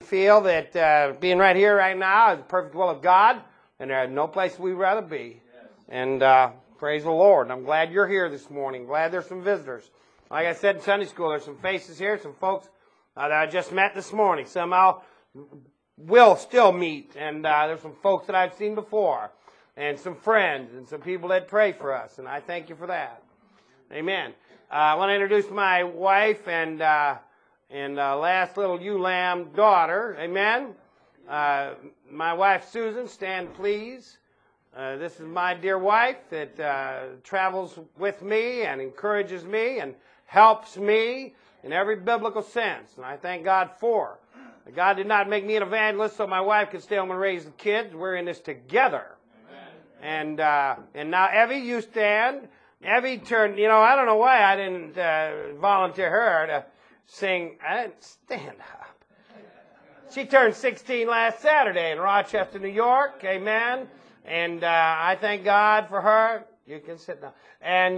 Feel that being right here right now is the perfect will of God, and there's no place we'd rather be. And praise the Lord. I'm glad you're here this morning. Glad there's some visitors. Like I said in Sunday school, there's some faces here, some folks that I just met this morning. Somehow will still meet, and there's some folks that I've seen before, and some friends, and some people that pray for us, and I thank you for that. Amen. I want to introduce my wife and last little ewe lamb daughter. Amen. My wife Susan, stand please. This is my dear wife that travels with me and encourages me and helps me in every biblical sense. And I thank God for her. God did not make me an evangelist so my wife could stay home and raise the kids. We're in this together. Amen. And now Evie, you stand. Evie turned, I don't know why I didn't volunteer her to sing. I didn't stand up. She turned 16 last Saturday in Rochester, New York. Amen. And I thank God for her. You can sit down. And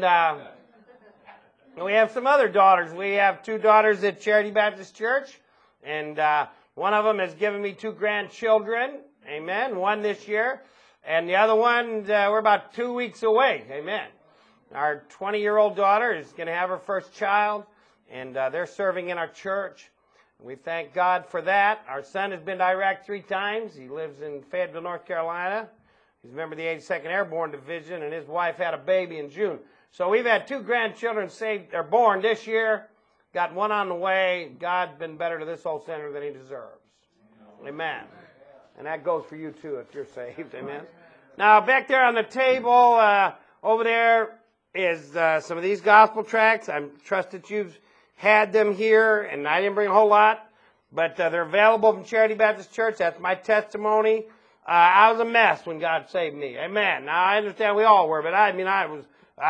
we have some other daughters. We have two daughters at Charity Baptist Church. And one of them has given me two grandchildren. Amen. One this year. And the other one, we're about 2 weeks away. Amen. Our 20-year-old daughter is going to have her first child. And they're serving in our church. We thank God for that. Our son has been to Iraq 3 times. He lives in Fayetteville, North Carolina. He's a member of the 82nd Airborne Division, and his wife had a baby in June. So we've had 2 grandchildren born this year. Got one on the way. God's been better to this old sinner than he deserves. Amen. And that goes for you too if you're saved. Amen. Now back there on the table over there is some of these gospel tracts. I trust that you've had them here, and I didn't bring a whole lot, but they're available from Charity Baptist Church. That's my testimony. I was a mess when God saved me. Amen. Now, I understand we all were, but I was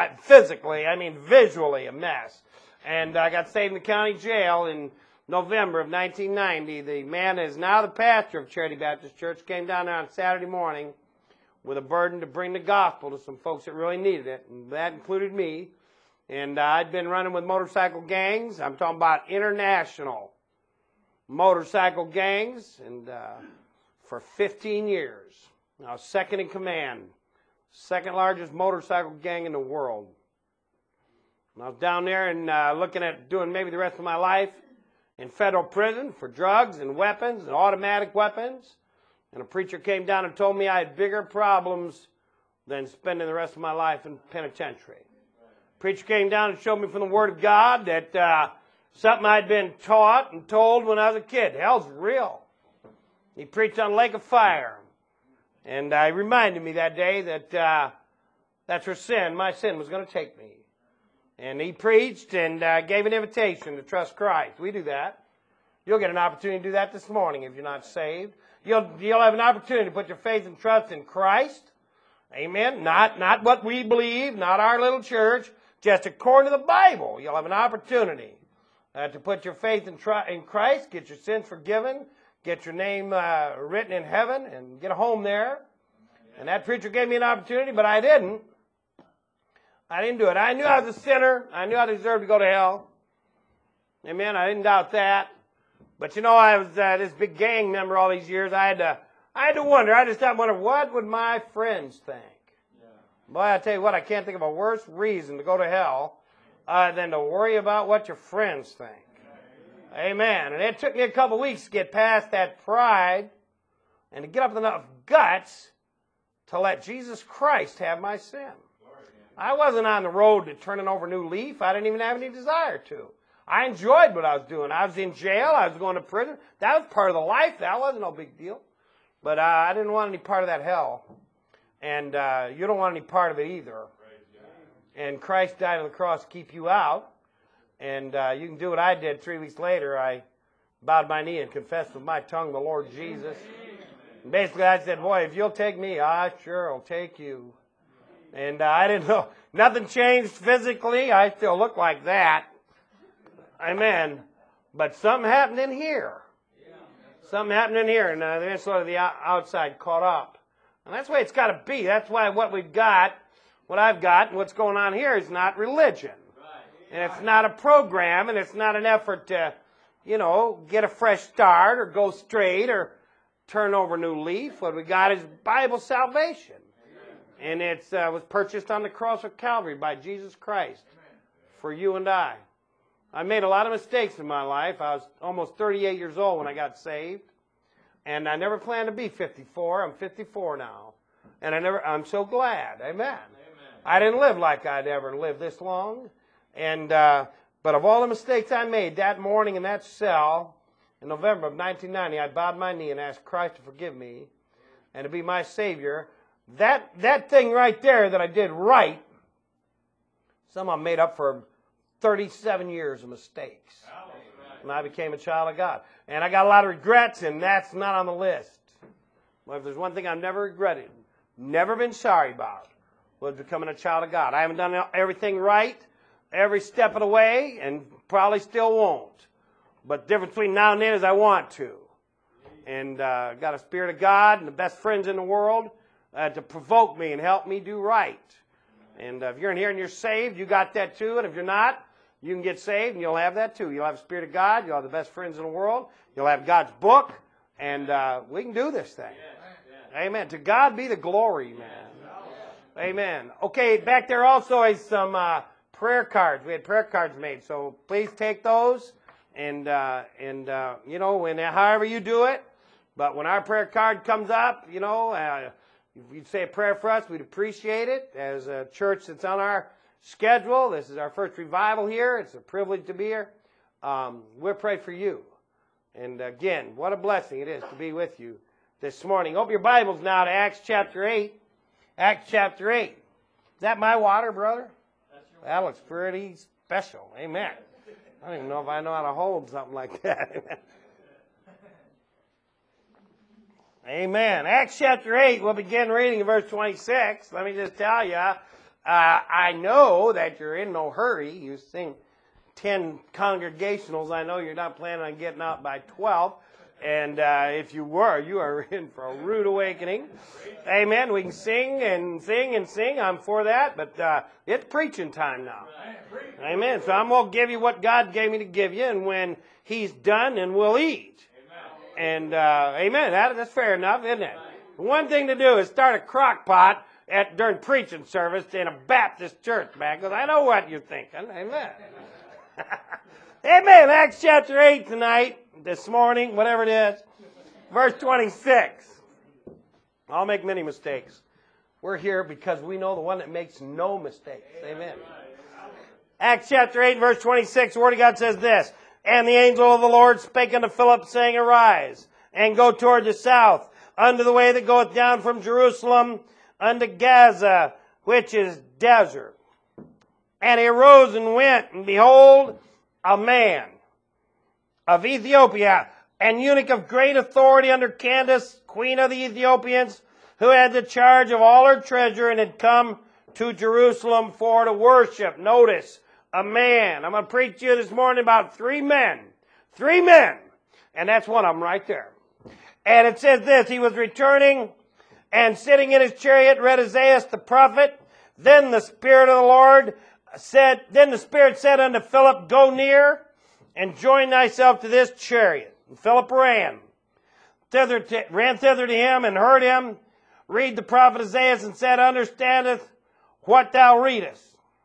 visually a mess. And I got saved in the county jail in November of 1990. The man is now the pastor of Charity Baptist Church, came down there on Saturday morning with a burden to bring the gospel to some folks that really needed it, and that included me. And I'd been running with motorcycle gangs. I'm talking about international motorcycle gangs, and for 15 years. I was second in command, second largest motorcycle gang in the world. And I was down there and looking at doing maybe the rest of my life in federal prison for drugs and weapons and automatic weapons. And a preacher came down and told me I had bigger problems than spending the rest of my life in penitentiary. Preacher came down and showed me from the Word of God that something I'd been taught and told when I was a kid. Hell's real. He preached on the lake of fire. And he reminded me that day that that's where my sin was going to take me. And he preached and gave an invitation to trust Christ. We do that. You'll get an opportunity to do that this morning if you're not saved. You'll have an opportunity to put your faith and trust in Christ. Amen. Not what we believe, not our little church, just according to the Bible. You'll have an opportunity to put your faith in Christ, get your sins forgiven, get your name written in heaven, and get a home there. And that preacher gave me an opportunity, but I didn't. I didn't do it. I knew I was a sinner. I knew I deserved to go to hell. Amen. I didn't doubt that. But I was this big gang member all these years. I had to wonder. I just had to wonder, what would my friends think? Yeah. Boy, I tell you what, I can't think of a worse reason to go to hell than to worry about what your friends think. Amen. And it took me a couple weeks to get past that pride and to get up enough guts to let Jesus Christ have my sin. I wasn't on the road to turning over a new leaf. I didn't even have any desire to. I enjoyed what I was doing. I was in jail. I was going to prison. That was part of the life. That wasn't no big deal. But I didn't want any part of that hell. And you don't want any part of it either. And Christ died on the cross to keep you out. And you can do what I did 3 weeks later. I bowed my knee and confessed with my tongue the Lord Jesus. And basically I said, boy, if you'll take me, I sure will take you. And I didn't know. Nothing changed physically. I still look like that. Amen. But something happened in here. Something happened in here. And then sort of the outside caught up. And that's the way it's got to be. That's why what we've got, what I've got, and what's going on here is not religion. And it's not a program, and it's not an effort to get a fresh start or go straight or turn over a new leaf. What we got is Bible salvation. And it was purchased on the cross of Calvary by Jesus Christ for you and I. I made a lot of mistakes in my life. I was almost 38 years old when I got saved. And I never planned to be 54. I'm 54 now. And I'm so glad. Amen. I didn't live like I'd ever lived this long. And but of all the mistakes I made that morning in that cell in November of 1990, I bowed my knee and asked Christ to forgive me and to be my Savior. That thing right there that I did right, somehow made up for 37 years of mistakes. And I became a child of God. And I got a lot of regrets, and that's not on the list. But if there's one thing I've never regretted, never been sorry about, was becoming a child of God. I haven't done everything right every step of the way, and probably still won't. But the difference between now and then is I want to. And got a Spirit of God and the best friends in the world to provoke me and help me do right. And if you're in here and you're saved, you got that too. And if you're not, you can get saved and you'll have that too. You'll have the Spirit of God. You'll have the best friends in the world. You'll have God's book. And we can do this thing. Amen. To God be the glory, man. Amen. Okay, back there also is some prayer cards. We had prayer cards made. So please take those. And however you do it. But when our prayer card comes up, if you'd say a prayer for us, we'd appreciate it. As a church that's on our schedule, this is our first revival here. It's a privilege to be here. We'll pray for you. And again, what a blessing it is to be with you this morning. Open your Bibles now to Acts chapter 8. Acts chapter 8. Is that my water, brother? That looks pretty special. Amen. I don't even know if I know how to hold something like that. Amen. Acts chapter 8, we'll begin reading in verse 26. Let me just tell you, I know that you're in no hurry. You sing 10 congregationals. I know you're not planning on getting out by 12. And if you were, you are in for a rude awakening. Amen. We can sing and sing and sing. I'm for that. But it's preaching time now. Amen. So I'm going to give you what God gave me to give you. And when He's done, then we'll eat. And amen. That's fair enough, isn't it? One thing to do is start a crock pot during preaching service in a Baptist church, man, because I know what you're thinking. Amen. Amen. Acts chapter 8 tonight, this morning, whatever it is. Verse 26. I'll make many mistakes. We're here because we know the one that makes no mistakes. Amen. Acts chapter 8, verse 26, the Word of God says this. And the angel of the Lord spake unto Philip, saying, Arise, and go toward the south, unto the way that goeth down from Jerusalem unto Gaza, which is desert. And he arose and went, and behold, a man of Ethiopia, an eunuch of great authority under Candace, queen of the Ethiopians, who had the charge of all her treasure, and had come to Jerusalem for to worship. Notice, a man. I'm going to preach to you this morning about 3 men. 3 men. And that's one of them right there. And it says this, he was returning and sitting in his chariot, read Isaiah the prophet. Then the Spirit of the Lord said, then the Spirit said unto Philip, Go near and join thyself to this chariot. And Philip ran thither to him and heard him read the prophet Isaiah and said, Understandeth what thou readest?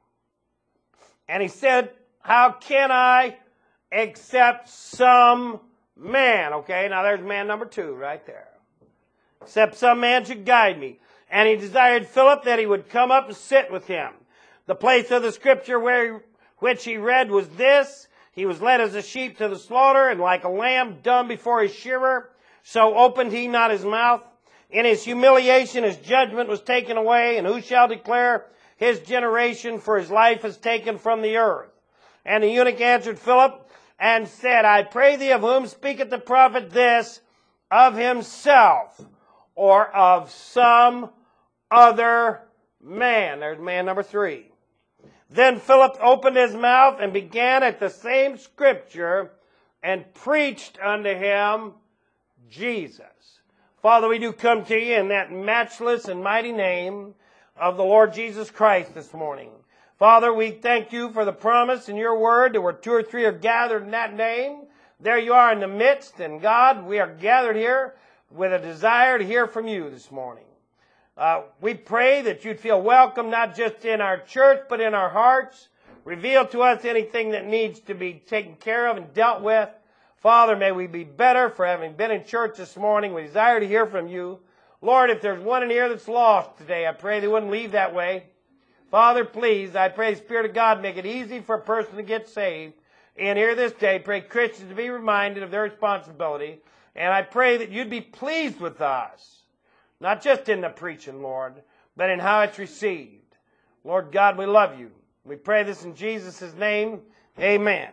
And he said, How can I except some man? Okay, now there's man number 2 right there. Except some man should guide me. And he desired Philip that he would come up and sit with him. The place of the scripture which he read was this. He was led as a sheep to the slaughter, and like a lamb dumb before his shearer, so opened he not his mouth. In his humiliation his judgment was taken away, and who shall declare his generation, for his life is taken from the earth? And the eunuch answered Philip and said, I pray thee, of whom speaketh the prophet this, of himself or of some other man? There's man number 3. Then Philip opened his mouth and began at the same scripture and preached unto him Jesus. Father, we do come to you in that matchless and mighty name of the Lord Jesus Christ this morning. Father, we thank you for the promise in your word that where 2 or 3 are gathered in that name, there you are in the midst. And God, we are gathered here with a desire to hear from you this morning. We pray that you'd feel welcome, not just in our church, but in our hearts. Reveal to us anything that needs to be taken care of and dealt with. Father, may we be better for having been in church this morning. We desire to hear from you. Lord, if there's one in here that's lost today, I pray they wouldn't leave that way. Father, please, I pray the Spirit of God make it easy for a person to get saved. And here this day, pray Christians to be reminded of their responsibility. And I pray that you'd be pleased with us, not just in the preaching, Lord, but in how it's received. Lord God, we love you. We pray this in Jesus' name. Amen.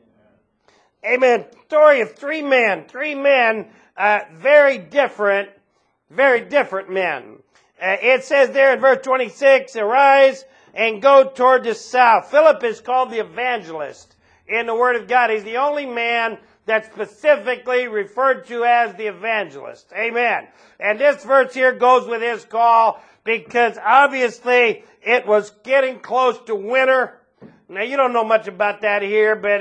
Amen. Story of three men, very different men. It says there in verse 26, arise and go toward the south. Philip is called the evangelist in the Word of God. He's the only man that's specifically referred to as the evangelist. Amen. And this verse here goes with his call because obviously it was getting close to winter. Now, you don't know much about that here, but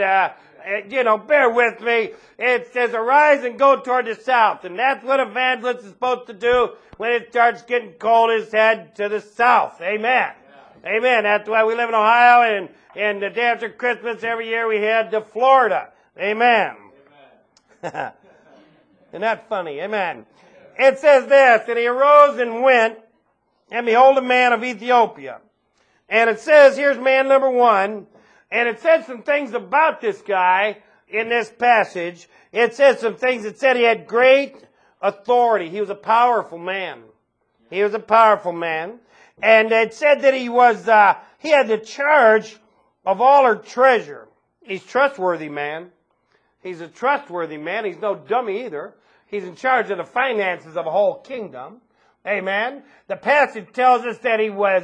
bear with me. It says, arise and go toward the south. And that's what evangelist is supposed to do when it starts getting cold, is head to the south. Amen. Yeah. Amen. That's why we live in Ohio, and the day after Christmas every year we head to Florida. Amen. Amen. Isn't that funny? Amen. It says this, and he arose and went, and behold, a man of Ethiopia. And it says, here's man number one. And it said some things about this guy in this passage. It says some things. It said he had great authority. He was a powerful man. He was a powerful man. And it said that he had the charge of all her treasure. He's a trustworthy man. He's a trustworthy man. He's no dummy either. He's in charge of the finances of a whole kingdom. Amen. The passage tells us that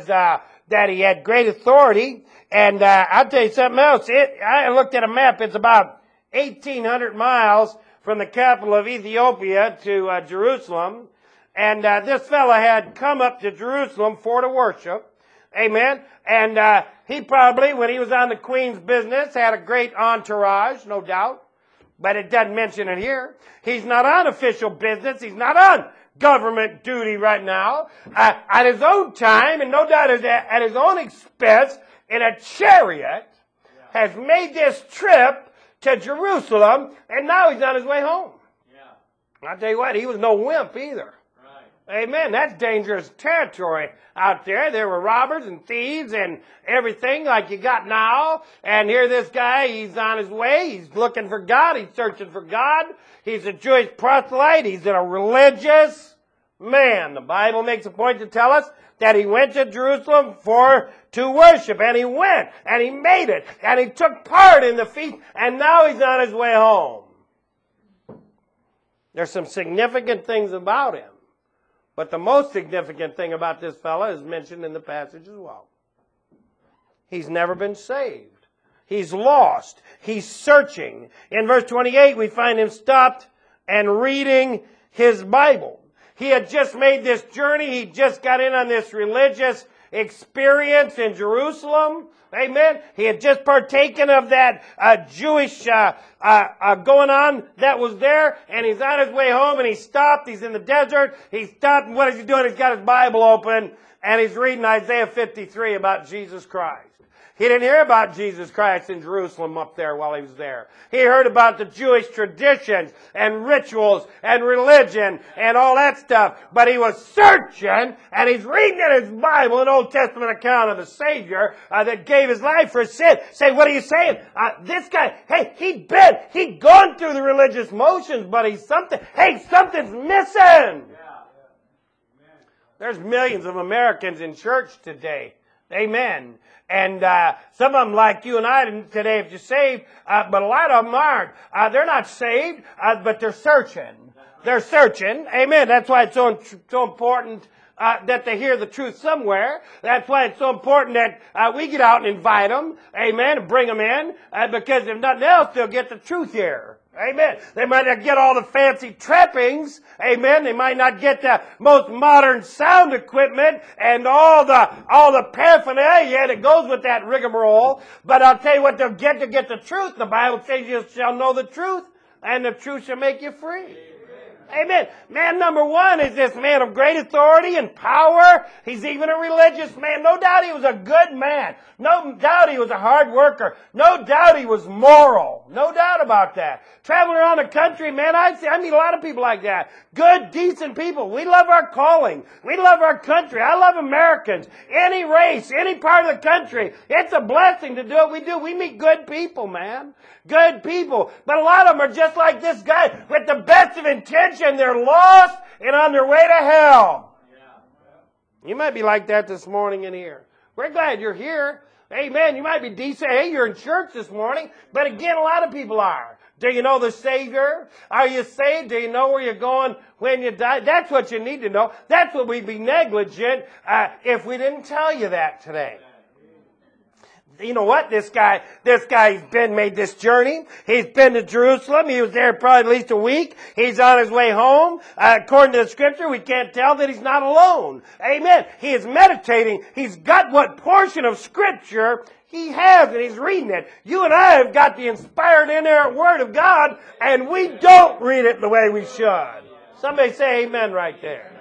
he had great authority. And I'll tell you something else. I looked at a map. It's about 1,800 miles from the capital of Ethiopia to Jerusalem. And this fella had come up to Jerusalem for to worship. Amen. And he probably, when he was on the Queen's business, had a great entourage, no doubt. But it doesn't mention it here. He's not on official business. He's not on government duty right now. At his own time, and no doubt at his own expense, in a chariot, has made this trip to Jerusalem, and now he's on his way home. Yeah. I'll tell you what, he was no wimp either. Right. Amen. That's dangerous territory out there. There were robbers and thieves and everything like you got now. And here this guy, he's on his way. He's looking for God. He's searching for God. He's a Jewish proselyte. He's a religious man. The Bible makes a point to tell us that he went to Jerusalem to worship. And he went. And he made it. And he took part in the feast. And now he's on his way home. There's some significant things about him. But the most significant thing about this fella is mentioned in the passage as well. He's never been saved. He's lost. He's searching. In verse 28, we find him stopped and reading his Bible. He had just made this journey. He just got in on this religious experience in Jerusalem. Amen. He had just partaken of that Jewish going on that was there, and he's on his way home, and he stopped. He's in the desert. He stopped, and what is he doing? He's got his Bible open, and he's reading Isaiah 53 about Jesus Christ. He didn't hear about Jesus Christ in Jerusalem up there while he was there. He heard about the Jewish traditions and rituals and religion and all that stuff. But he was searching, and he's reading in his Bible an Old Testament account of the Savior that gave his life for sin. Say, what are you saying? This guy, hey, he'd gone through the religious motions, but something's missing. There's millions of Americans in church today. Amen. And some of them, like you and I today, if you're saved, but a lot of them aren't. They're not saved, but they're searching. They're searching. Amen. That's why it's so important that they hear the truth somewhere. That's why it's so important that we get out and invite them. Amen. And bring them in. Because if nothing else, they'll get the truth here. Amen. They might not get all the fancy trappings. Amen. They might not get the most modern sound equipment and all the paraphernalia that goes with that rigmarole. But I'll tell you what they'll get the truth. The Bible says you shall know the truth, and the truth shall make you free. Amen. Man number one is this man of great authority and power. He's even a religious man. No doubt he was a good man. No doubt he was a hard worker. No doubt he was moral. No doubt about that. Traveling around the country, man, I meet a lot of people like that. Good, decent people. We love our calling. We love our country. I love Americans. Any race, any part of the country. It's a blessing to do what we do. We meet good people, man. Good people. But a lot of them are just like this guy with the best of intention. They're lost and on their way to hell. You might be like that this morning in here. We're glad you're here. Amen. You might be decent. Hey, you're in church this morning. But again, a lot of people are. Do you know the Savior? Are you saved? Do you know where you're going when you die? That's what you need to know. That's what we'd be negligent if we didn't tell you that today. You know what? This guy's made this journey. He's been to Jerusalem. He was there probably at least a week. He's on his way home. According to the scripture, we can't tell that he's not alone. Amen. He is meditating. He's got what portion of scripture he has, and he's reading it. You and I have got the inspired, inerrant Word of God, and we don't read it the way we should. Somebody say amen right there.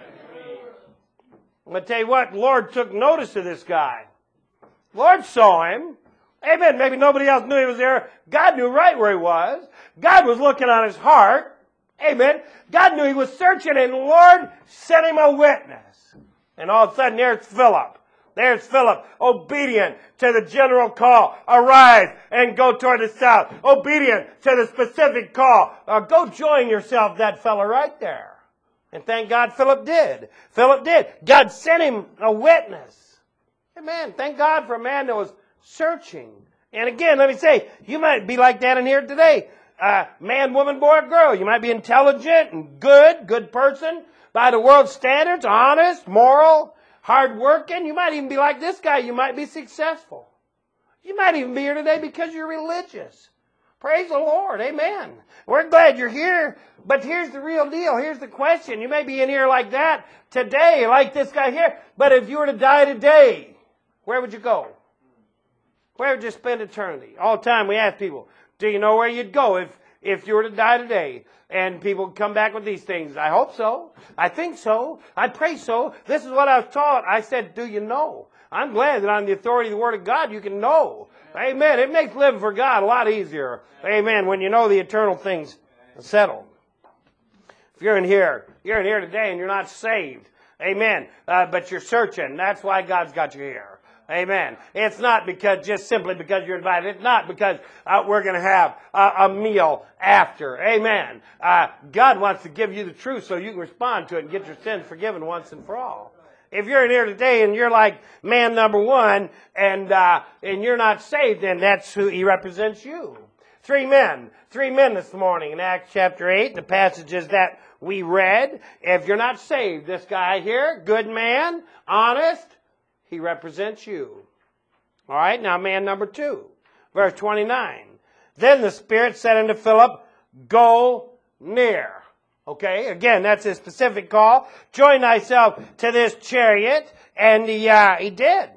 I'm going to tell you what, the Lord took notice of this guy. Lord saw him. Amen. Maybe nobody else knew he was there. God knew right where he was. God was looking on his heart. Amen. God knew he was searching, and the Lord sent him a witness. And all of a sudden, there's Philip. There's Philip, obedient to the general call. Arise and go toward the south. Obedient to the specific call. Go join yourself, that fella right there. And thank God Philip did. Philip did. God sent him a witness. Amen. Thank God for a man that was searching. And again, let me say, you might be like that in here today. Man, woman, boy, girl. You might be intelligent and good person by the world's standards, honest, moral, hard-working. You might even be like this guy. You might be successful. You might even be here today because you're religious. Praise the Lord. Amen. We're glad you're here. But here's the real deal. Here's the question. You may be in here like that today, like this guy here. But if you were to die today, where would you go? Where would you spend eternity? All the time we ask people, do you know where you'd go if you were to die today? And people come back with these things. I hope so. I think so. I pray so. This is what I was taught. I said, do you know? I'm glad that on the authority of the Word of God you can know. Amen. It makes living for God a lot easier. Amen. When you know the eternal things settled. If you're in here today and you're not saved. Amen. But you're searching. That's why God's got you here. Amen. It's not just simply because you're invited. It's not because we're going to have a meal after. Amen. God wants to give you the truth so you can respond to it and get your sins forgiven once and for all. If you're in here today and you're like man number one and you're not saved, then that's who he represents you. Three men this morning in Acts chapter 8, the passages that we read. If you're not saved, this guy here, good man, honest, he represents you. All right, now man number 2, verse 29. Then the Spirit said unto Philip, go near. Okay, again, that's a specific call. Join thyself to this chariot. And he did.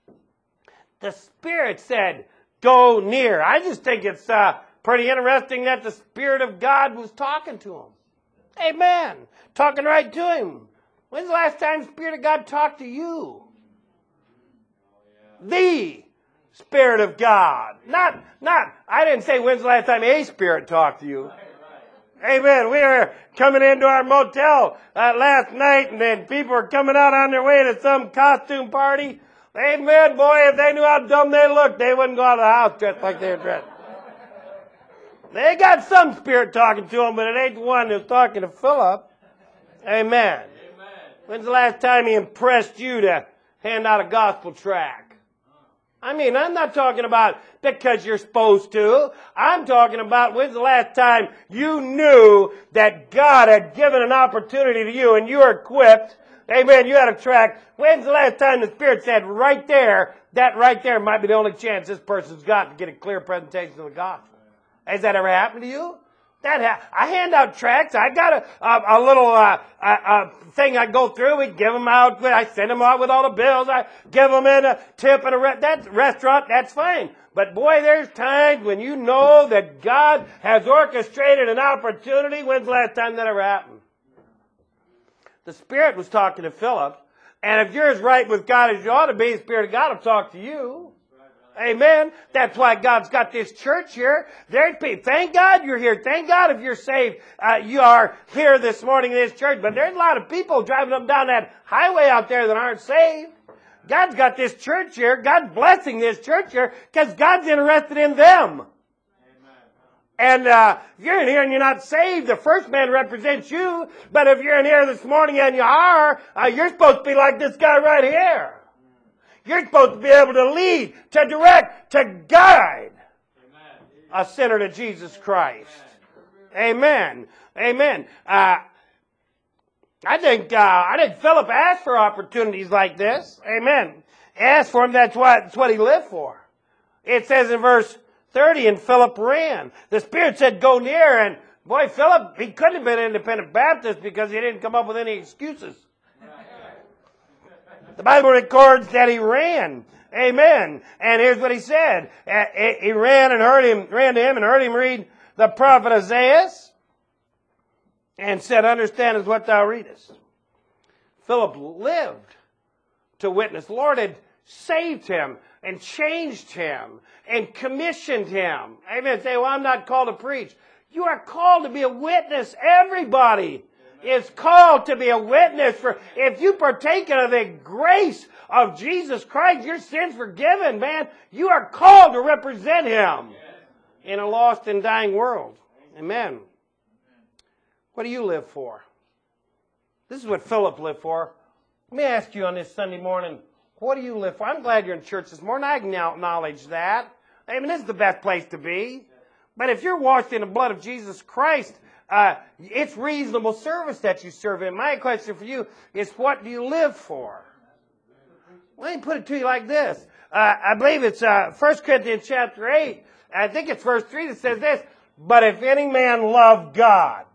The Spirit said, go near. I just think it's pretty interesting that the Spirit of God was talking to him. Amen. Talking right to him. When's the last time the Spirit of God talked to you? The Spirit of God. Not, I didn't say when's the last time a spirit talked to you. Amen. We were coming into our motel last night, and then people were coming out on their way to some costume party. Amen, boy, if they knew how dumb they looked, they wouldn't go out of the house dressed like they were dressed. They got some spirit talking to them, but it ain't the one who's talking to Philip. Amen. When's the last time he impressed you to hand out a gospel tract? I mean, I'm not talking about because you're supposed to. I'm talking about when's the last time you knew that God had given an opportunity to you and you were equipped. Amen. You had a tract. When's the last time the Spirit said right there, that right there might be the only chance this person's got to get a clear presentation of the gospel? Has that ever happened to you? I hand out tracts. I got a little thing I go through. We give them out. I send them out with all the bills. I give them in a tip at that restaurant. That's fine. But boy, there's times when you know that God has orchestrated an opportunity. When's the last time that ever happened? The Spirit was talking to Philip. And if you're as right with God as you ought to be, the Spirit of God will talk to you. Amen. That's why God's got this church here. There's people. Thank God you're here. Thank God if you're saved, you are here this morning in this church. But there's a lot of people driving up and down that highway out there that aren't saved. God's got this church here. God's blessing this church here because God's interested in them. And if you're in here and you're not saved, the first man represents you. But if you're in here this morning and you are, you're supposed to be like this guy right here. You're supposed to be able to lead, to direct, to guide a sinner to Jesus Christ. Amen. Amen. I think Philip asked for opportunities like this. Amen. Asked for them. That's what he lived for. It says in verse 30, and Philip ran. The Spirit said, go near. And boy, Philip, he couldn't have been an independent Baptist because he didn't come up with any excuses. The Bible records that he ran. Amen. And here's what he said. He ran to him and heard him read the prophet Isaiah and said, understand is what thou readest. Philip lived to witness. The Lord had saved him and changed him and commissioned him. Amen. Say, well, I'm not called to preach. You are called to be a witness. Everybody is called to be a witness. For if you partake of the grace of Jesus Christ, your sins forgiven, man. You are called to represent Him in a lost and dying world. Amen. What do you live for? This is what Philip lived for. Let me ask you on this Sunday morning, what do you live for? I'm glad you're in church this morning. I acknowledge that. I mean, this is the best place to be. But if you're washed in the blood of Jesus Christ, it's reasonable service that you serve in. My question for you is, what do you live for? Well, let me put it to you like this. I believe it's 1 Corinthians chapter 8. I think it's verse 3 that says this. But if any man love God.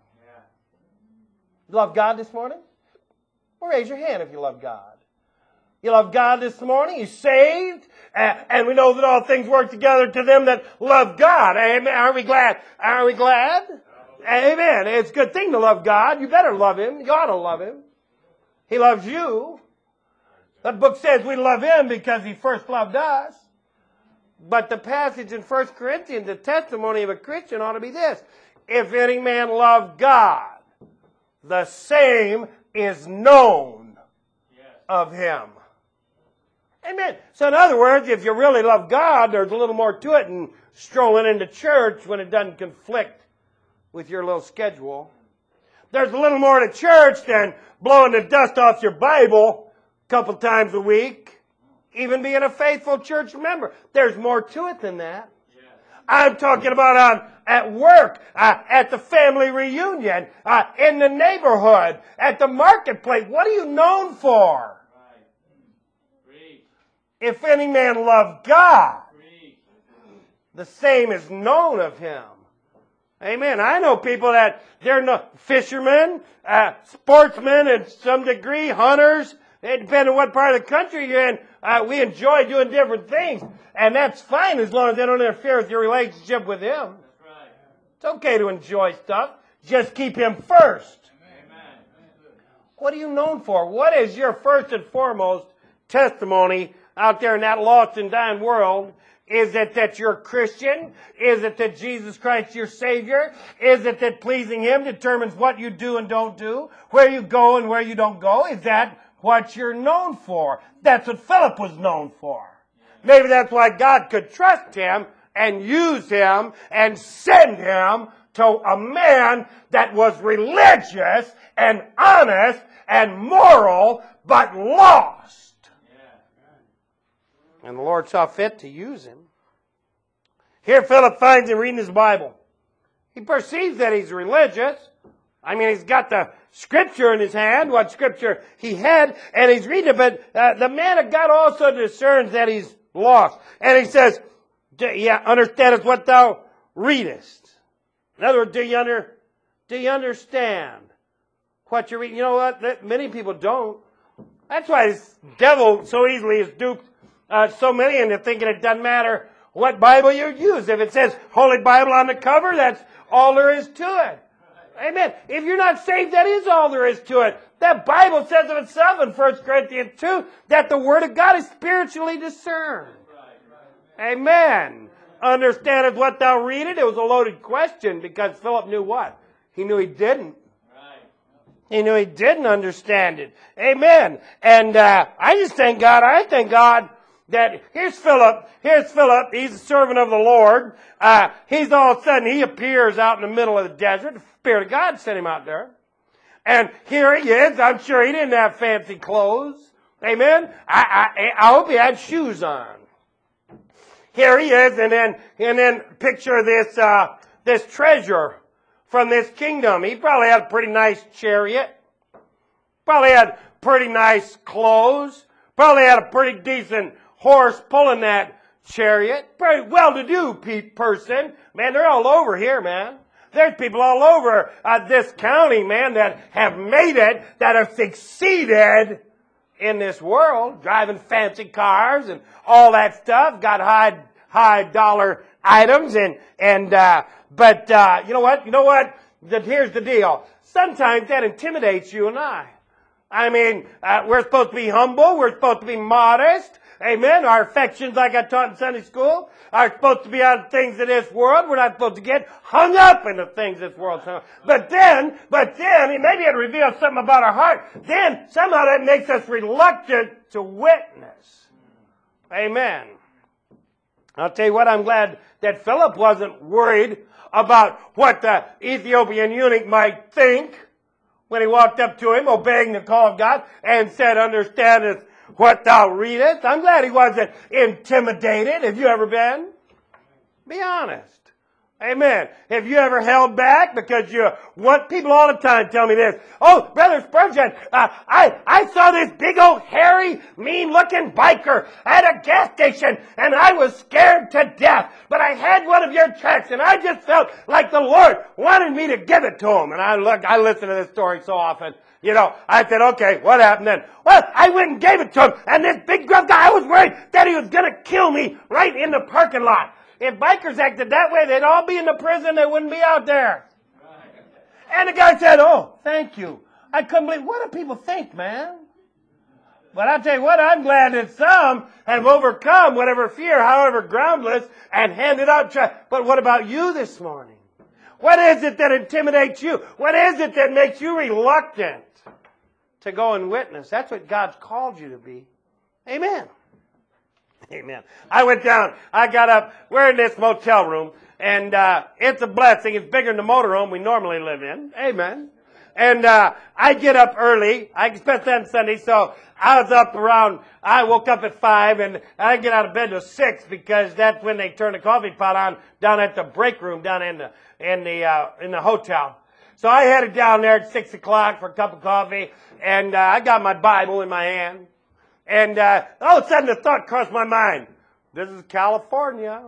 You love God this morning? Well, raise your hand if you love God. You love God this morning? You're saved? And we know that all things work together to them that love God. Amen. Are we glad? Are we glad? Amen. It's a good thing to love God. You better love Him. You ought to love Him. He loves you. That book says we love Him because He first loved us. But the passage in 1 Corinthians, the testimony of a Christian ought to be this. If any man love God, the same is known of him. Amen. So in other words, if you really love God, there's a little more to it than strolling into church when it doesn't conflict with your little schedule. There's a little more to church than blowing the dust off your Bible a couple times a week. Even being a faithful church member. There's more to it than that. I'm talking about at work, at the family reunion, in the neighborhood, at the marketplace. What are you known for? If any man love God, the same is known of him. Amen. I know people that they're not fishermen, sportsmen, and to some degree hunters. It depends on what part of the country you're in. We enjoy doing different things. And that's fine as long as they don't interfere with your relationship with Him. That's right. It's okay to enjoy stuff. Just keep Him first. Amen. What are you known for? What is your first and foremost testimony out there in that lost and dying world? Is it that you're a Christian? Is it that Jesus Christ is your Savior? Is it that pleasing Him determines what you do and don't do? Where you go and where you don't go? Is that what you're known for? That's what Philip was known for. Maybe that's why God could trust him and use him and send him to a man that was religious and honest and moral, but lost. And the Lord saw fit to use him. Here Philip finds him reading his Bible. He perceives that he's religious. I mean, he's got the Scripture in his hand, what Scripture he had, and he's reading it. But the man of God also discerns that he's lost. And he says, yeah, understandest what thou readest. In other words, do you understand what you're reading? You know what? Many people don't. That's why this devil so easily is duped so many into thinking it doesn't matter what Bible you use. If it says Holy Bible on the cover, that's all there is to it. Amen. If you're not saved, that is all there is to it. That Bible says of itself in 1 Corinthians 2 that the Word of God is spiritually discerned. Amen. Understandeth what thou readest? It was a loaded question because Philip knew what? He knew he didn't. He knew he didn't understand it. Amen. And I just thank God. I thank God that here's Philip. He's a servant of the Lord. He's all of a sudden, he appears out in the middle of the desert. The Spirit of God sent him out there. And here he is. I'm sure he didn't have fancy clothes. Amen. I hope he had shoes on. Here he is, and then picture this treasure from this kingdom. He probably had a pretty nice chariot. Probably had pretty nice clothes. Probably had a pretty decent horse pulling that chariot. Pretty well-to-do person. Man, they're all over here, man. There's people all over this county, man, that have made it, that have succeeded in this world, driving fancy cars and all that stuff, got high dollar items, but you know what? Here's the deal. Sometimes that intimidates you and I. I mean, we're supposed to be humble. We're supposed to be modest. Amen. Our affections, like I taught in Sunday school, are supposed to be on things of this world. We're not supposed to get hung up in the things of this world. But then, maybe it reveals something about our heart. Then, somehow that makes us reluctant to witness. Amen. I'll tell you what, I'm glad that Philip wasn't worried about what the Ethiopian eunuch might think when he walked up to him, obeying the call of God, and said, understandest what thou readest. I'm glad he wasn't intimidated. Have you ever been? Be honest. Amen. Have you ever held back because you want people all the time tell me this? Oh, Brother Spurgeon, I saw this big old hairy, mean-looking biker at a gas station, and I was scared to death. But I had one of your tracts, and I just felt like the Lord wanted me to give it to him. And I listen to this story so often. You know, I said, okay, what happened then? Well, I went and gave it to him, and this big gruff guy, I was worried that he was going to kill me right in the parking lot. If bikers acted that way, they'd all be in the prison. They wouldn't be out there. And the guy said, oh, thank you. I couldn't believe, what do people think, man? But I'll tell you what, I'm glad that some have overcome whatever fear, however groundless, and handed out. But what about you this morning? What is it that intimidates you? What is it that makes you reluctant to go and witness? That's what God's called you to be. Amen. Amen. I went down, I got up, we're in this motel room, and it's a blessing. It's bigger than the motorhome we normally live in. Amen. And I get up early, especially on Sunday, so I was up I woke up at 5, and I didn't get out of bed till 6 because that's when they turn the coffee pot on down at the break room down in the hotel. So I headed down there at 6 o'clock for a cup of coffee, and I got my Bible in my hand. And all of a sudden the thought crossed my mind, this is California.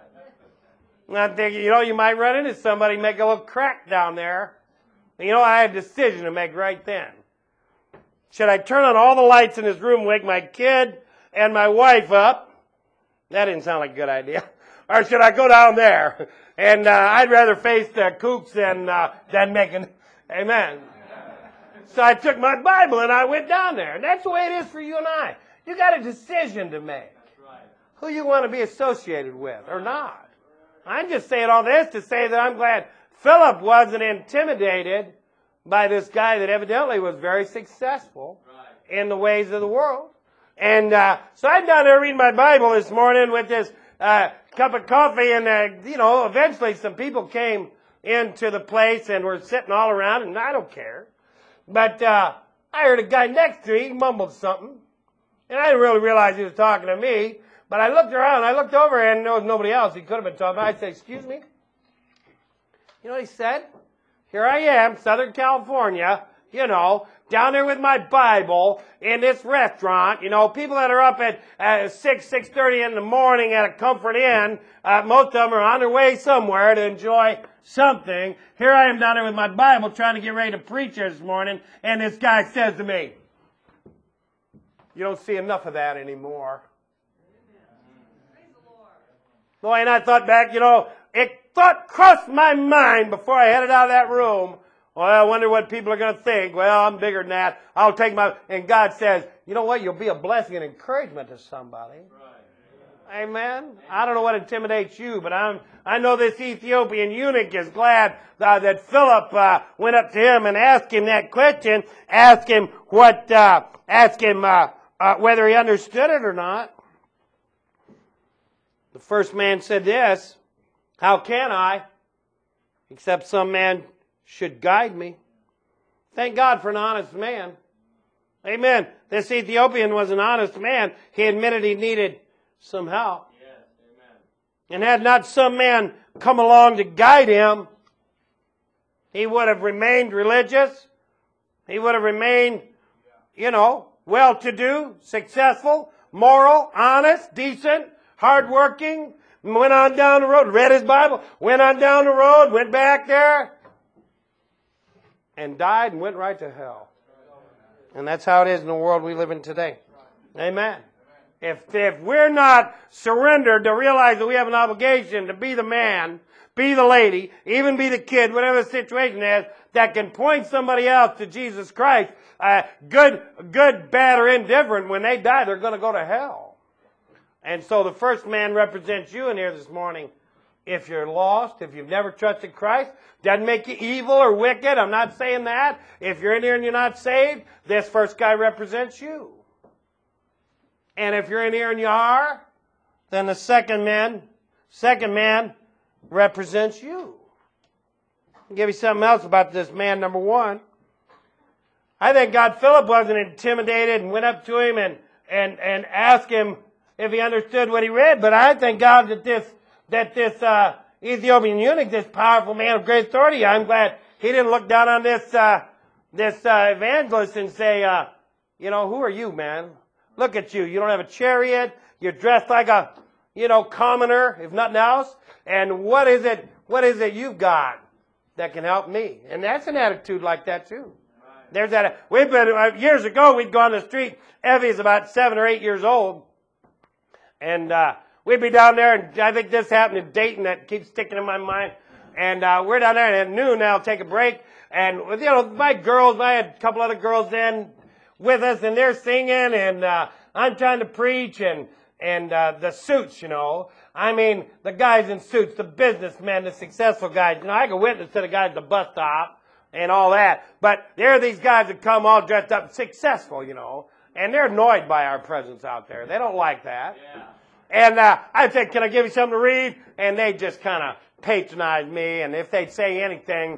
And I'm thinking, you might run into somebody, make a little crack down there. And I had a decision to make right then. Should I turn on all the lights in this room, wake my kid and my wife up? That didn't sound like a good idea. Or should I go down there? And I'd rather face the kooks than making, amen. So I took my Bible and I went down there. And that's the way it is for you and I. You got a decision to make. Who you want to be associated with or not. I'm just saying all this to say that I'm glad Philip wasn't intimidated by this guy that evidently was very successful in the ways of the world. And so I'm down there reading my Bible this morning with this cup of coffee. And, eventually some people came into the place and were sitting all around. And I don't care. But I heard a guy next to me, he mumbled something. And I didn't really realize he was talking to me. But I looked around, I looked over, and there was nobody else he could have been talking to. I said, excuse me? You know what he said? Here I am, Southern California. you know, down there with my Bible in this restaurant, you know, people that are up at 6:30 in the morning at a Comfort Inn, most of them are on their way somewhere to enjoy something. Here I am down there with my Bible trying to get ready to preach this morning, and this guy says to me, you don't see enough of that anymore. Boy, and I thought back, you know, it thought crossed my mind before I headed out of that room. Well, I wonder what people are going to think. Well, I'm bigger than that. I'll take my... And God says, you know what? You'll be a blessing and encouragement to somebody. Right. Amen? I don't know what intimidates you, but I know this Ethiopian eunuch is glad that Philip went up to him and asked him that question. Asked him whether he understood it or not. The first man said this, how can I, except some man should guide me? Thank God for an honest man. Amen. This Ethiopian was an honest man. He admitted he needed some help. Yes, amen. And had not some man come along to guide him, he would have remained religious. He would have remained, you know, well-to-do, successful, moral, honest, decent, hardworking, went on down the road, read his Bible, went on down the road, went back there, and died and went right to hell. And that's how it is in the world we live in today. Amen. If we're not surrendered to realize that we have an obligation to be the man, be the lady, even be the kid, whatever the situation is, that can point somebody else to Jesus Christ, good, bad, or indifferent, when they die, they're going to go to hell. And so the first man represents you in here this morning. If you're lost, if you've never trusted Christ, doesn't make you evil or wicked. I'm not saying that. If you're in here and you're not saved, this first guy represents you. And if you're in here and you are, then the second man represents you. I'll give you something else about this man number one. I think God Philip wasn't intimidated and went up to him and asked him if he understood what he read. But I thank God that this Ethiopian eunuch, this powerful man of great authority, I'm glad he didn't look down on this evangelist and say, who are you, man? Look at you. You don't have a chariot. You're dressed like a, commoner, if nothing else. And what is it you've got that can help me? And that's an attitude like that too. There's that. We've been, years ago, we'd gone on the street. Evie's about 7 or 8 years old. And, we'd be down there, and I think this happened in Dayton that keeps sticking in my mind. And we're down there, and at noon now, take a break. And, my girls, I had a couple other girls then with us, and they're singing, and I'm trying to preach, and the suits, I mean, the guys in suits, the businessmen, the successful guys. I can witness to the guys at the bus stop and all that. But there are these guys that come all dressed up, successful, and they're annoyed by our presence out there. They don't like that. Yeah. And I'd say, can I give you something to read? And they just kind of patronize me. And if they'd say anything,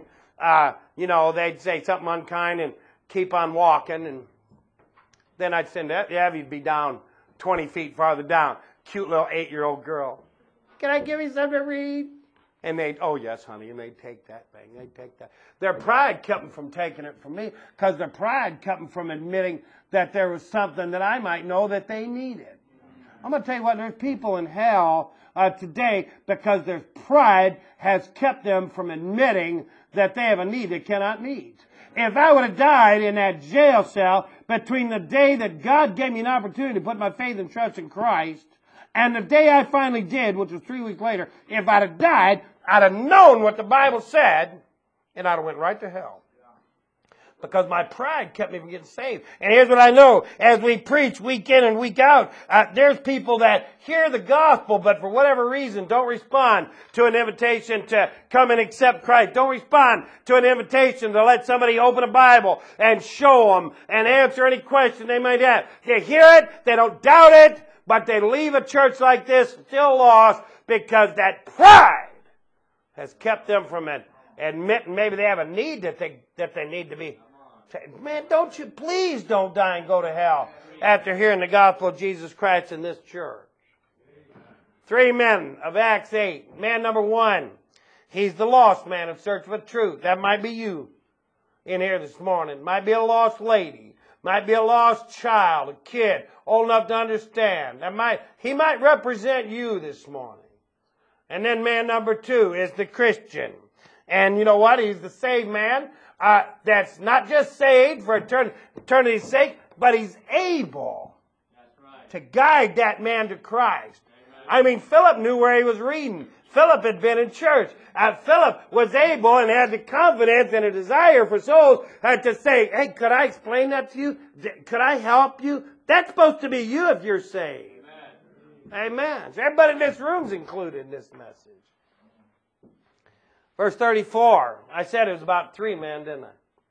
they'd say something unkind and keep on walking. And then I'd send Evie be down 20 feet farther down. Cute little 8-year-old girl. Can I give you something to read? And they'd, oh, yes, honey. And they'd take that thing. They'd take that. Their pride kept them from taking it from me, because their pride kept them from admitting that there was something that I might know that they needed. I'm going to tell you what, there's people in hell today because their pride has kept them from admitting that they have a need they cannot meet. If I would have died in that jail cell between the day that God gave me an opportunity to put my faith and trust in Christ and the day I finally did, which was 3 weeks later, if I'd have died, I'd have known what the Bible said, and I'd have went right to hell. Because my pride kept me from getting saved. And here's what I know. As we preach week in and week out, there's people that hear the gospel, but for whatever reason don't respond to an invitation to come and accept Christ. Don't respond to an invitation to let somebody open a Bible and show them and answer any question they might have. They hear it, they don't doubt it, but they leave a church like this still lost because that pride has kept them from admitting maybe they have a need that they need to be. Man, please don't die and go to hell after hearing the gospel of Jesus Christ in this church. 3 men of Acts 8. Man number 1, he's the lost man in search of truth. That might be you. in here this morning. Might be a lost lady. Might be a lost child, a kid, old enough to understand. He might represent you this morning. And then man number 2 is the Christian. And you know what? He's the saved man that's not just saved for eternity's sake, but he's able to guide that man to Christ. Amen. I mean, Philip knew where he was reading. Philip had been in church. Philip was able and had the confidence and a desire for souls to say, hey, could I explain that to you? Could I help you? That's supposed to be you if you're saved. Amen. Amen. So everybody in this room's included in this message. Verse 34. I said it was about 3 men, didn't I?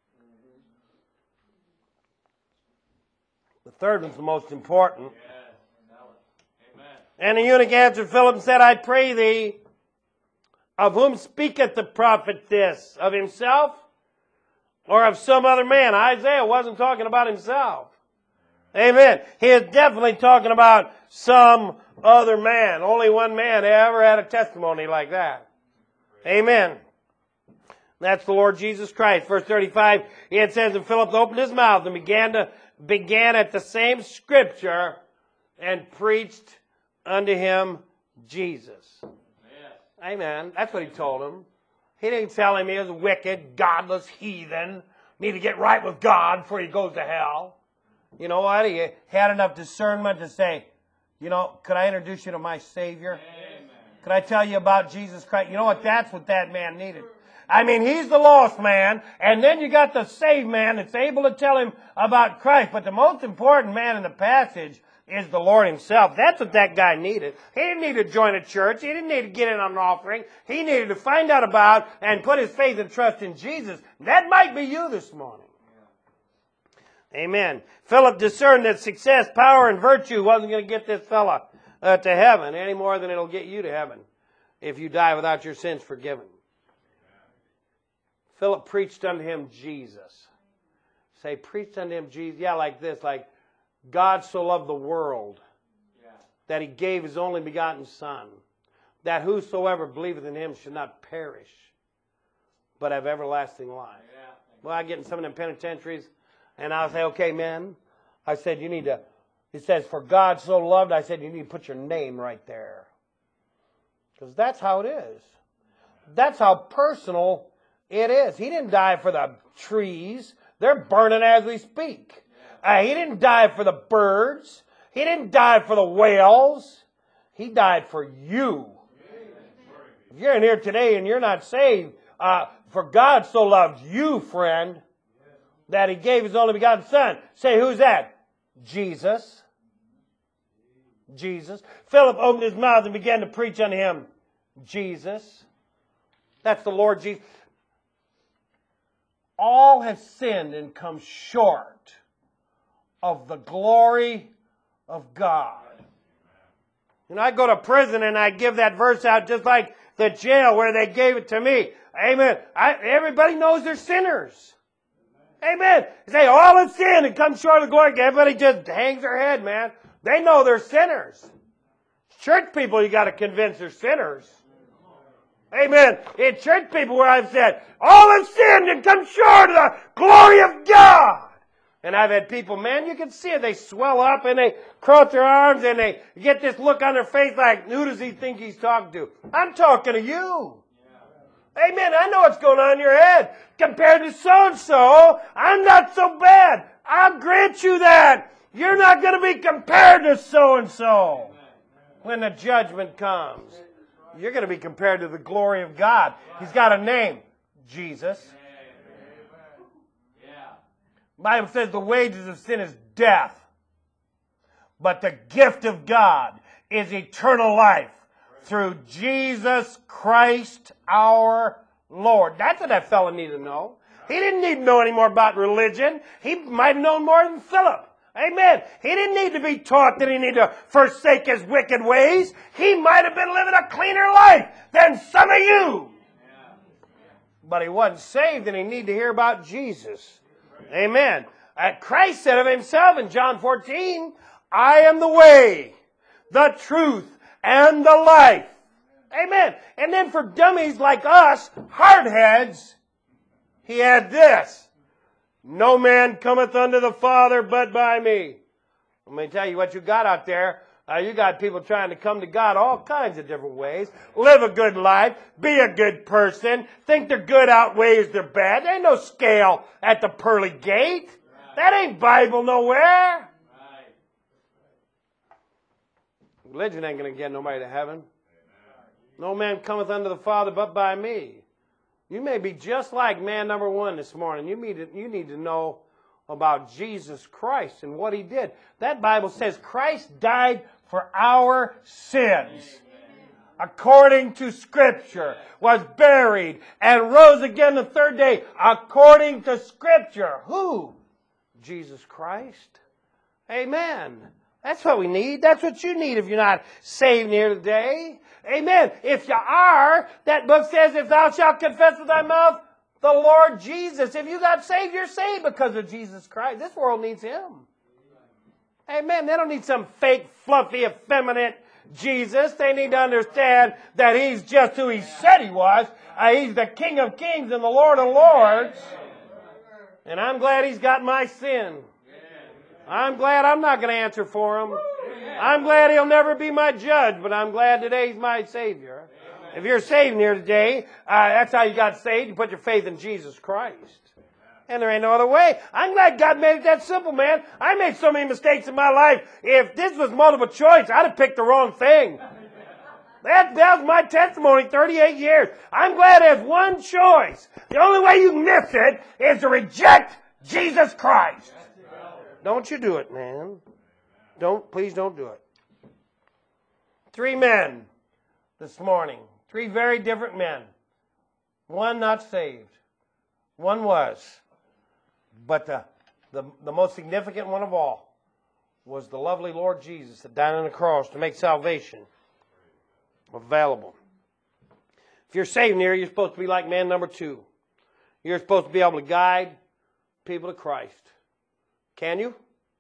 The third one's the most important. Amen. And the eunuch answered Philip and said, I pray thee, of whom speaketh the prophet this? Of himself or of some other man? Isaiah wasn't talking about himself. Amen. He is definitely talking about some other man. Only one man ever had a testimony like that. Amen. That's the Lord Jesus Christ. Verse 35, it says, and Philip opened his mouth and began at the same scripture and preached unto him Jesus. Amen. That's what he told him. He didn't tell him he was a wicked, godless heathen. Need to get right with God before he goes to hell. You know what? He had enough discernment to say, you know, could I introduce you to my Savior? Amen. Could I tell you about Jesus Christ? You know what? That's what that man needed. I mean, he's the lost man, and then you got the saved man that's able to tell him about Christ. But the most important man in the passage is the Lord himself. That's what that guy needed. He didn't need to join a church. He didn't need to get in on an offering. He needed to find out about and put his faith and trust in Jesus. That might be you this morning. Amen. Philip discerned that success, power, and virtue wasn't going to get this fella to heaven any more than it'll get you to heaven if you die without your sins forgiven. Philip preached unto him Jesus. Say, preached unto him Jesus. Yeah, like this, like God so loved the world that he gave his only begotten Son, that whosoever believeth in him should not perish, but have everlasting life. Well, I get in some of them penitentiaries, and I'll say, okay, man. I said, you need to, it says, for God so loved, I said, you need to put your name right there. Because that's how it is. That's how personal it is. He didn't die for the trees. They're burning as we speak. He didn't die for the birds. He didn't die for the whales. He died for you. If you're in here today and you're not saved, for God so loved you, friend, that he gave his only begotten Son. Say, who's that? Jesus. Jesus. Philip opened his mouth and began to preach unto him Jesus. That's the Lord Jesus. All have sinned and come short of the glory of God. And I go to prison and I give that verse out just like the jail where they gave it to me. Amen. Everybody knows they're sinners. Amen. They say all have sinned and come short of the glory. Everybody just hangs their head, man. They know they're sinners. Church people, you got to convince they're sinners. Amen. In church people where I've said, all have sinned and come short of the glory of God. And I've had people, man, you can see it. They swell up and they cross their arms and they get this look on their face like, who does he think he's talking to? I'm talking to you. Amen. I know what's going on in your head. Compared to so-and-so, I'm not so bad. I'll grant you that. You're not going to be compared to so-and-so when the judgment comes. You're going to be compared to the glory of God. He's got a name, Jesus. The Bible says the wages of sin is death, but the gift of God is eternal life through Jesus Christ our Lord. That's what that fellow needed to know. He didn't need to know any more about religion. He might have known more than Philip. Amen. He didn't need to be taught that he needed to forsake his wicked ways. He might have been living a cleaner life than some of you. But he wasn't saved and he needed to hear about Jesus. Amen. Christ said of himself in John 14, I am the way, the truth, and the life. Amen. And then for dummies like us, hardheads, he had this. No man cometh unto the Father but by me. Let me tell you what you got out there. You got people trying to come to God all kinds of different ways. Live a good life. Be a good person. Think their good outweighs their bad. There ain't no scale at the pearly gate. That ain't Bible nowhere. Religion ain't going to get nobody to heaven. No man cometh unto the Father but by me. You may be just like man number one this morning. You need to know about Jesus Christ and what He did. That Bible says Christ died for our sins. According to Scripture, was buried and rose again the third day. According to Scripture. Who? Jesus Christ. Amen. That's what we need. That's what you need if you're not saved here today. Amen. If you are, that book says, if thou shalt confess with thy mouth the Lord Jesus. If you got saved, you're saved because of Jesus Christ. This world needs Him. Amen. They don't need some fake, fluffy, effeminate Jesus. They need to understand that He's just who He said He was. He's the King of Kings and the Lord of Lords. And I'm glad He's got my sin. I'm glad I'm not going to answer for Him. I'm glad He'll never be my judge, but I'm glad today He's my Savior. If you're saved here today, that's how you got saved. You put your faith in Jesus Christ. And there ain't no other way. I'm glad God made it that simple, man. I made so many mistakes in my life. If this was multiple choice, I'd have picked the wrong thing. That was my testimony 38 years. I'm glad there's one choice. The only way you miss it is to reject Jesus Christ. Don't you do it, man. Please don't do it. 3 men this morning. 3 very different men. One not saved. One was. But the most significant one of all was the lovely Lord Jesus that died on the cross to make salvation available. If you're saved here, you're supposed to be like man number 2. You're supposed to be able to guide people to Christ. Can you?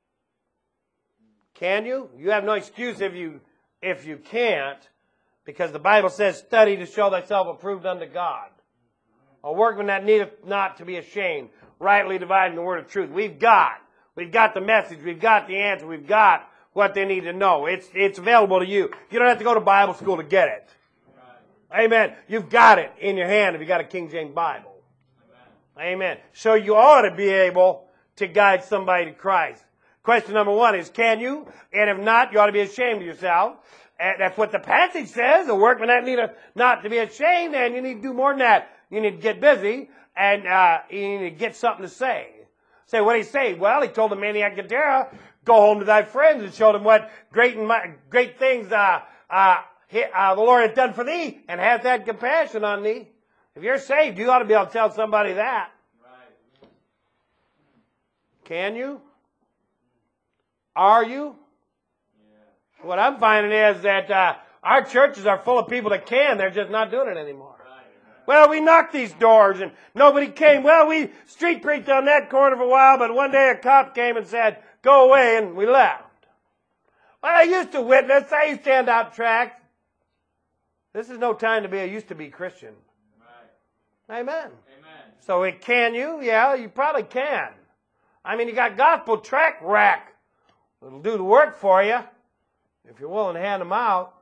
Can you? You have no excuse if you can't, because the Bible says, study to show thyself approved unto God. A workman that needeth not to be ashamed, rightly dividing the word of truth. We've got the message, we've got the answer, we've got what they need to know. It's available to you. You don't have to go to Bible school to get it. Amen. You've got it in your hand if you got a King James Bible. Amen. So you ought to be able to guide somebody to Christ. Question number 1 is, can you? And if not, you ought to be ashamed of yourself. And that's what the passage says. A workman that needeth not to be ashamed, and you need to do more than that. You need to get busy, and you need to get something to say. Say, what did he say? Well, he told the maniac Gadara, go home to thy friends and show them what great things the Lord hath done for thee, and hath had compassion on thee. If you're saved, you ought to be able to tell somebody that. Right. Can you? Are you? Yeah. What I'm finding is that our churches are full of people that can. They're just not doing it anymore. Right. Well, we knocked these doors and nobody came. Well, we street preached on that corner for a while, but one day a cop came and said, go away, and we left. Well, I used to witness. I used to hand out tracts. This is no time to be a used-to-be Christian. Right. Amen. Amen. So can you? Yeah, you probably can. I mean, you got gospel tract rack. It'll do the work for you if you're willing to hand them out.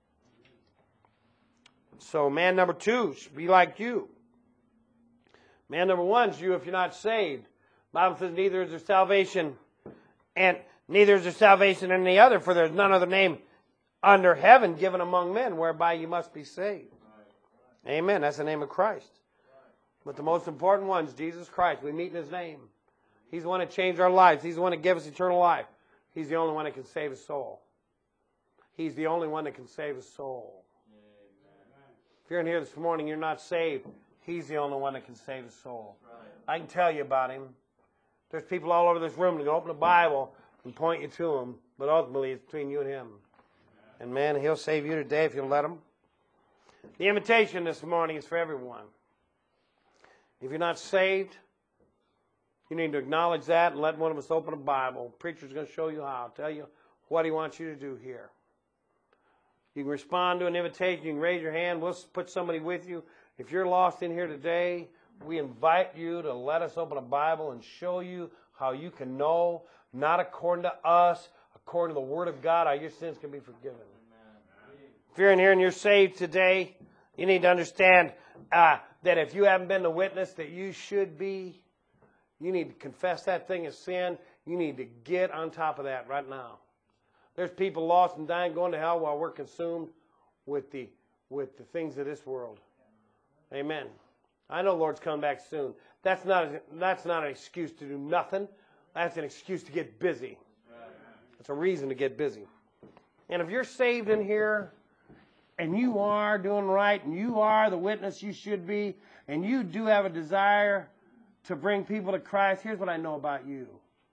So man number 2 should be like you. Man number 1 is you if you're not saved. The Bible says neither is there salvation and neither is there salvation in any other, for there's none other name under heaven given among men whereby you must be saved. Amen. That's the name of Christ. But the most important one is Jesus Christ. We meet in His name. He's the one that changed our lives. He's the one that gave us eternal life. He's the only one that can save a soul. He's the only one that can save a soul. Amen. If you're in here this morning, you're not saved. He's the only one that can save a soul. Right. I can tell you about Him. There's people all over this room that can open the Bible and point you to Him, but ultimately it's between you and Him. And man, He'll save you today if you'll let Him. The invitation this morning is for everyone. If you're not saved, you need to acknowledge that and let one of us open a Bible. The preacher's going to show you how, tell you what he wants you to do here. You can respond to an invitation. You can raise your hand. We'll put somebody with you. If you're lost in here today, we invite you to let us open a Bible and show you how you can know, not according to us, according to the Word of God, how your sins can be forgiven. If you're in here and you're saved today, you need to understand that if you haven't been the witness that you should be, you need to confess that thing as sin. You need to get on top of that right now. There's people lost and dying, going to hell while we're consumed with the things of this world. Amen. I know the Lord's coming back soon. That's not an excuse to do nothing. That's an excuse to get busy. It's a reason to get busy. And if you're saved in here, and you are doing right, and you are the witness you should be, and you do have a desire to bring people to Christ, here's what I know about you.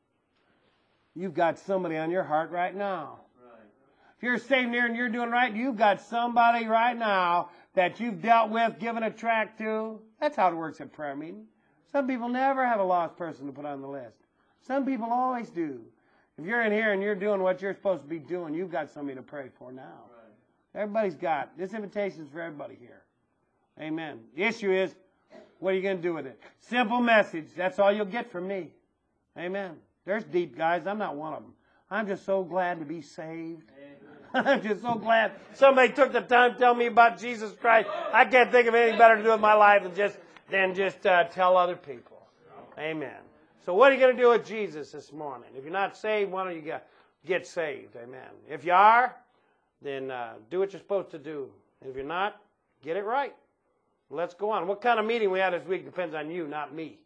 You've got somebody on your heart right now. If you're saved here and you're doing right, you've got somebody right now that you've dealt with, given a tract to. That's how it works at prayer meeting. Some people never have a lost person to put on the list. Some people always do. If you're in here and you're doing what you're supposed to be doing, you've got somebody to pray for now. Everybody's got. This invitation is for everybody here. Amen. The issue is, what are you going to do with it? Simple message. That's all you'll get from me. Amen. There's deep guys. I'm not one of them. I'm just so glad to be saved. I'm just so glad somebody took the time to tell me about Jesus Christ. I can't think of anything better to do with my life than just tell other people. Amen. So what are you going to do with Jesus this morning? If you're not saved, why don't you get saved? Amen. If you are, then do what you're supposed to do. And if you're not, get it right. Let's go on. What kind of meeting we had this week depends on you, not me.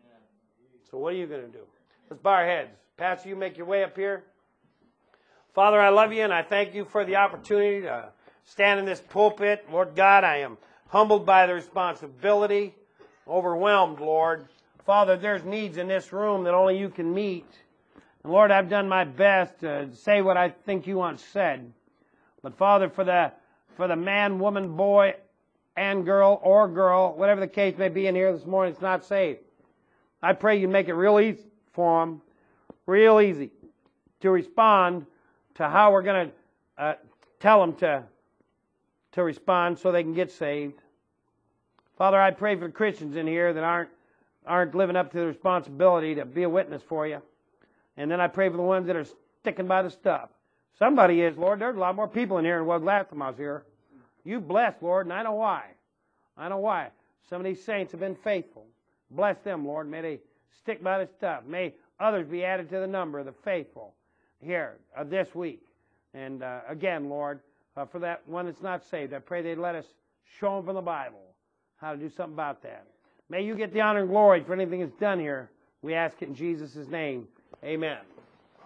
So what are you going to do? Let's bow our heads. Pastor, you make your way up here. Father, I love you, and I thank you for the opportunity to stand in this pulpit. Lord God, I am humbled by the responsibility, overwhelmed, Lord. Father, there's needs in this room that only you can meet. And Lord, I've done my best to say what I think you want said. But Father, for the man, woman, boy, and girl, or girl, whatever the case may be in here this morning, it's not saved. I pray you make it real easy for them, real easy to respond to how we're going to tell them to respond so they can get saved. Father, I pray for the Christians in here that aren't living up to the responsibility to be a witness for you. And then I pray for the ones that are sticking by the stuff. Somebody is, Lord. There's a lot more people in here than was last time I was here. You blessed, Lord, and I know why. I know why. Some of these saints have been faithful. Bless them, Lord. May they stick by the stuff. May others be added to the number of the faithful here this week. And again, Lord, for that one that's not saved, I pray they'd let us show them from the Bible how to do something about that. May you get the honor and glory for anything that's done here. We ask it in Jesus' name. Amen.